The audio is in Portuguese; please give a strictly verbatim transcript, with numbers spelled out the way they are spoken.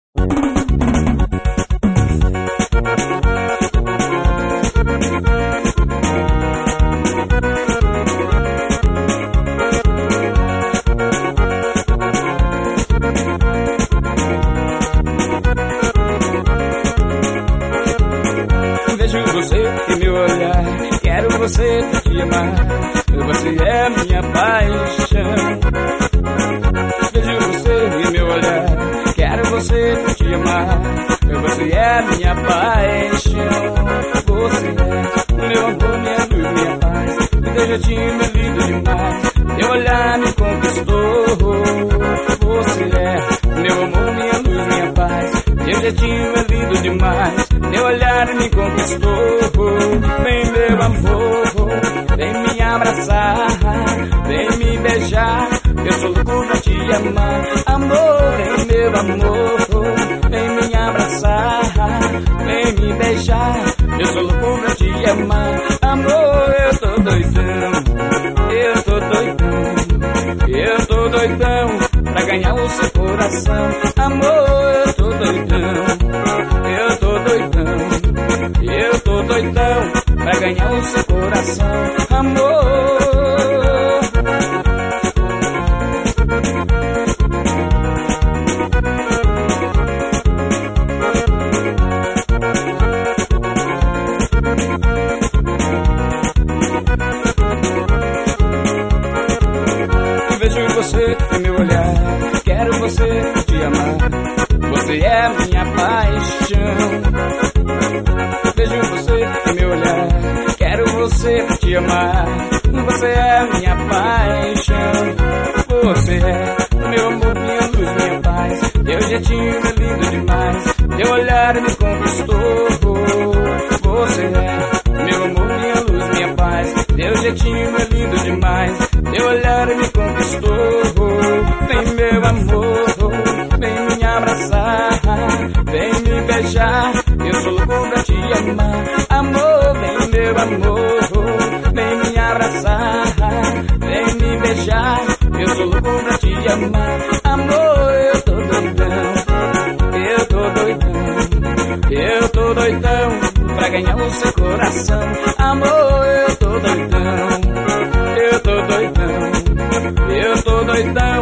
Vejo você em meu olhar, quero você te amar, você é minha paixão. Vejo você em meu olhar, quero você te amar, você é minha paixão. Você é meu amor, minha luz, minha paz, o teu jeitinho é lindo demais, teu olhar me conquistou. Você é meu amor, minha luz, minha paz, teu jeitinho é lindo demais, teu olhar me conquistou. Vem meu amor, vem me abraçar, vem me beijar, eu sou louco pra te amar. Amor, vem meu amor, vem me abraçar, vem me beijar, eu sou louco pra te amar. Amor, eu tô doidão, eu tô doidão, eu tô doidão pra ganhar o seu coração. Amor, eu tô doidão, eu tô doidão, eu tô doidão pra ganhar o seu coração. Amor. Vejo você em meu olhar, quero você te amar, você é minha paixão. Vejo você em meu olhar, quero você te amar, você é minha paixão. Você é meu amor, minha luz, minha paz, teu jeitinho é lindo demais, teu olhar me conquistou. Você é meu amor, minha luz, minha paz, teu jeitinho é lindo demais, teu olhar me conquistou. Vem meu amor, vem me abraçar, vem me beijar, eu sou louco pra te amar. Amor, vem meu amor, vem me abraçar, vem me beijar, eu sou louco pra te amar. Amor, eu tô doidão, eu tô doidão, eu tô doidão pra ganhar o seu coração. Amor, eu tô doidão, eu tô doidão, eu tô doidão